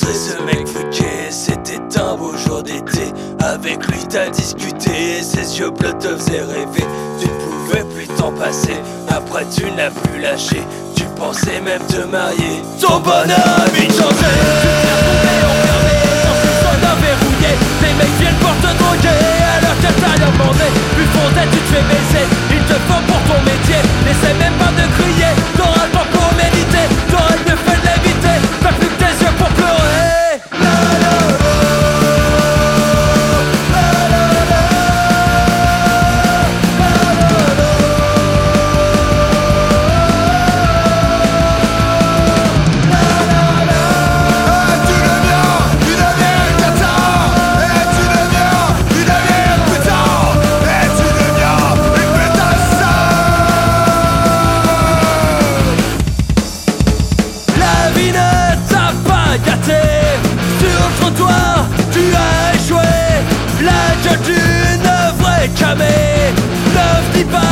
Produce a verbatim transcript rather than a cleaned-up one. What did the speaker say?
rencontré ce mec fucké, c'était un beau jour d'été. Avec lui t'as discuté, ses yeux bleus te faisaient rêver. Tu ne pouvais plus t'en passer, après tu n'as plus lâché. Tu pensais même te marier, ton bonheur a vite changé. Les mecs viennent pour te droguer alors que t'as rien demandé. Plus fontaine tu te fais baiser, ils te font pour ton métier. N'essaie même pas de crier, t'auras le temps pour méditer. T'aurais mieux fait de l'éviter, t'as plus que tes yeux pour pleurer. La la la, la la la, la la la. Tu deviens, tu deviens une cata. Et tu deviens, tu deviens une putain. Et tu deviens une pétasse. La vie ne t'a pas gâté. Sur le trottoir, tu as échoué. La gueule d'une vraie camée. Ne dis pas